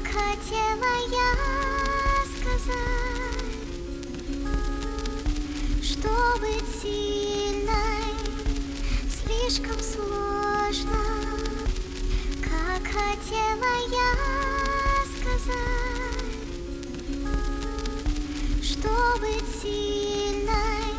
хотела я сказать, что быть сильной слишком сложно. Как хотела я сказать, что быть сильной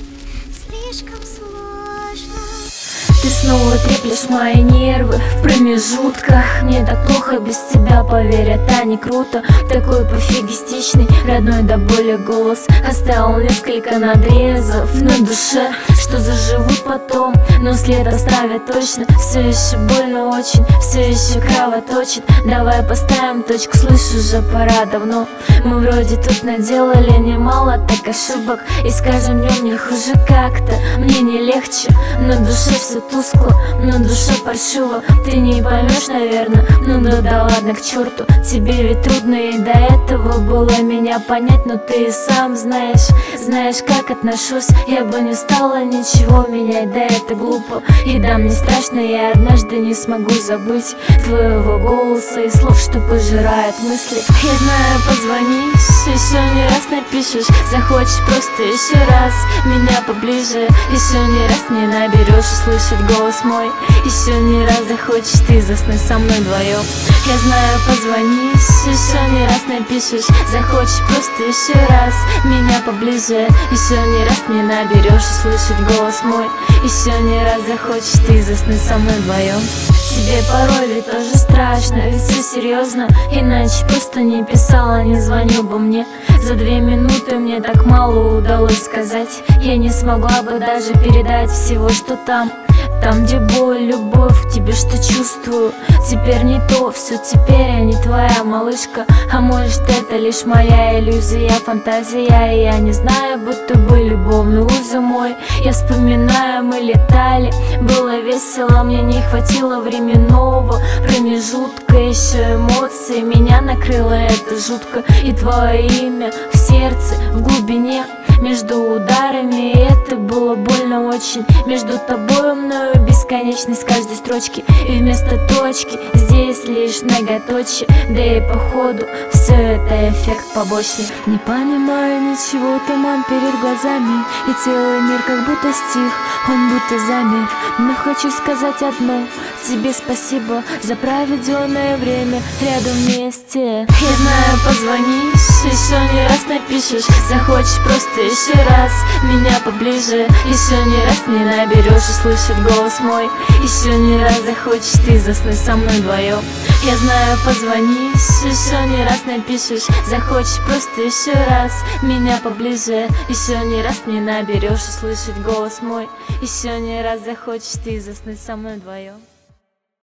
слишком сложно. Ты снова треплешь мои нервы в промежутках. Мне так плохо без тебя, поверь, это не круто. Такой пофигистичный, родной до боли голос оставил несколько надрезов на душе, что заживут потом, но след оставят точно. Все еще больно очень, все еще кровоточит. Давай поставим точку, слышу, уже пора давно. Мы вроде тут наделали немало так ошибок, и с каждым днем не хуже как-то. Мне не легче, на душе все тускло, на душе паршиво. Ты не поймешь, наверное, ну да ладно, к черту. Тебе ведь трудно и до этого было меня понять, но ты и сам знаешь, как отношусь. Я бы не стала ничего менять, да это глупо. И да, мне страшно, я однажды не смогу забыть твоего голоса и слов, что пожирает мысли. Я знаю, позвонишь, еще не раз напишешь, захочешь просто еще раз меня поближе, еще не раз мне наберешь услышать голос мой, еще не раз захочешь ты заснуть со мной вдвоем. Я знаю, позвонишь, еще не раз напишешь, захочешь просто еще раз меня поближе, еще не раз мне наберешь услышать голос мой, еще не раз захочешь ты заснуть со мной вдвоем. Тебе порой ведь тоже страшно, ведь все серьезно, иначе просто не писала, не звонил бы мне. За 2 минуты мне так мало удалось сказать, я не смогла бы даже передать всего, что там, где боль, любовь к тебе, что чувствую. Теперь не то, все теперь я не твоя малышка. А может это лишь моя иллюзия, фантазия, и я не знаю, будто бы любовный узел мой. Я вспоминаю, мы летали, было весело, мне не хватило временного промежутка, еще эмоции, меня накрыло это жутко. И твое имя в сердце, в глубине, между ударами, и это было больно очень. Между тобой и мною бесконечность каждой строчки, и вместо точки здесь лишь многоточие. Да и походу все это эффект побочный. Не понимаю ничего, туман перед глазами, и целый мир как будто стих, он будто замер. Но хочу сказать одно: тебе спасибо за проведенное время рядом вместе. Я знаю, позвонишь, еще не раз напишешь, захочешь просто еще раз меня поближе, еще не раз мне наберешь услышать голос мой, еще не раз захочешь ты заснуть со мной вдвоем. Я знаю, позвонишь, еще не раз напишешь, захочешь просто еще раз меня поближе, еще не раз мне наберешь услышать голос мой, еще не раз захочешь ты заснуть со мной вдвоем.